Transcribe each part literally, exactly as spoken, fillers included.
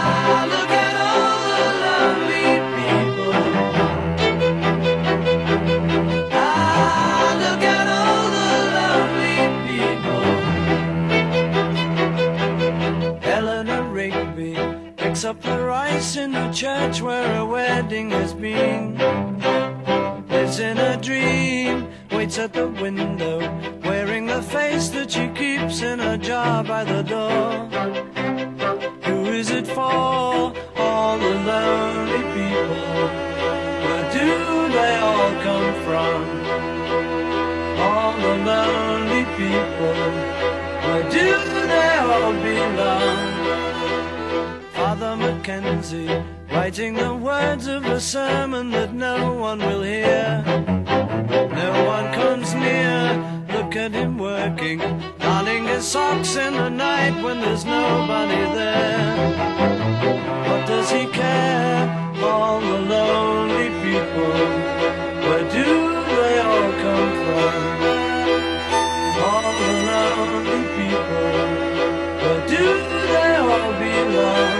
look at all the lonely people. Ah, look at all the lonely people. Eleanor Rigby picks up the rice in the church where a wedding has been. Lives in a dream, waits at the window, wearing the face that she keeps in a jar by the door. Who is it for? All the lonely people. Where do they all come from? All the lonely people. Where do they all belong? Father Mackenzie, writing the words of a sermon that no one will hear. No one comes near, look at him working, darning his socks in the night when there's nobody there. What does he care? All the lonely people. Where do they all come from? All the lonely people. Where do they all belong?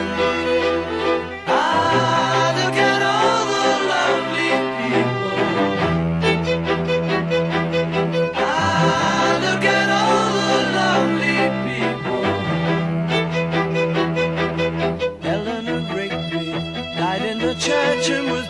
Church and was